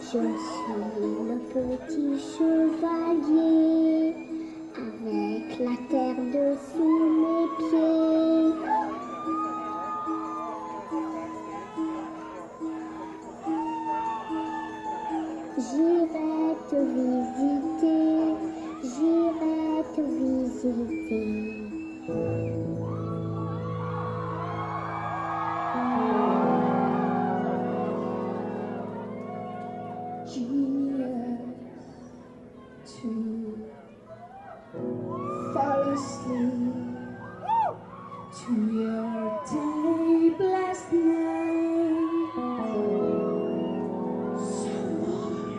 Je suis le petit chevalier, avec la terre dessous mes pieds. J'irai te visiter, j'irai te visiter. Genius to fall asleep to your day blessed night. Some more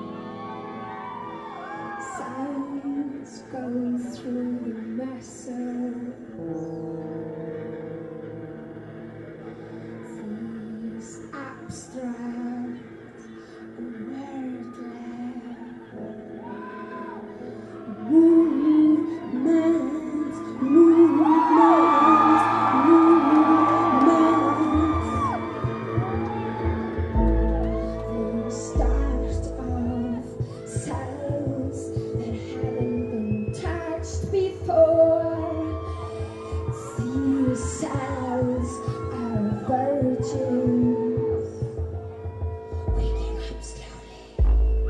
sounds go through the muscles. These abstract sounds are virgins waking up slowly.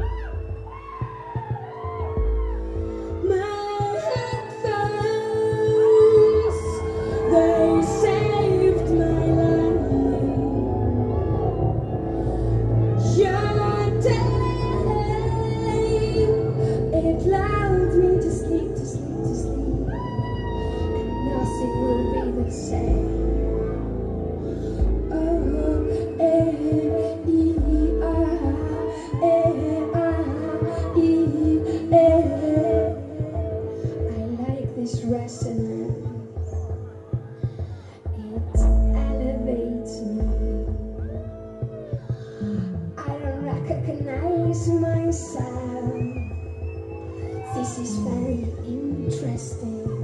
My headphones, they saved my life. Your day, it allowed me to sleep, to sleep, to sleep, and nothing will be the same. Resonance, it elevates me. I don't recognize myself. This is very interesting.